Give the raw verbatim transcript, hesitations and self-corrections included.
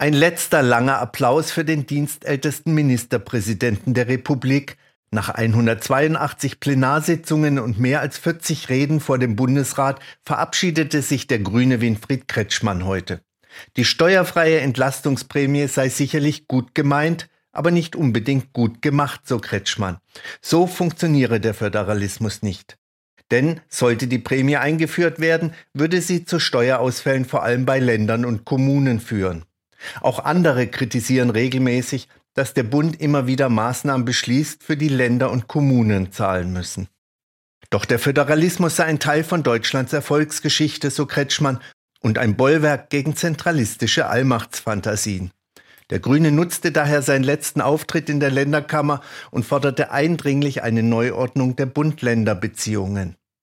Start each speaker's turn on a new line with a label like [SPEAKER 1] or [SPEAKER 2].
[SPEAKER 1] Ein letzter langer Applaus für den dienstältesten Ministerpräsidenten der Republik. Nach hundertzweiundachtzig Plenarsitzungen und mehr als vierzig Reden vor dem Bundesrat verabschiedete sich der Grüne Winfried Kretschmann heute. Die steuerfreie Entlastungsprämie sei sicherlich gut gemeint, aber nicht unbedingt gut gemacht, so Kretschmann. So funktioniere der Föderalismus nicht. Denn sollte die Prämie eingeführt werden, würde sie zu Steuerausfällen vor allem bei Ländern und Kommunen führen. Auch andere kritisieren regelmäßig, dass der Bund immer wieder Maßnahmen beschließt, für die Länder und Kommunen zahlen müssen. Doch der Föderalismus sei ein Teil von Deutschlands Erfolgsgeschichte, so Kretschmann, und ein Bollwerk gegen zentralistische Allmachtsfantasien. Der Grüne nutzte daher seinen letzten Auftritt in der Länderkammer und forderte eindringlich eine Neuordnung der Bund-Länder-Beziehungen.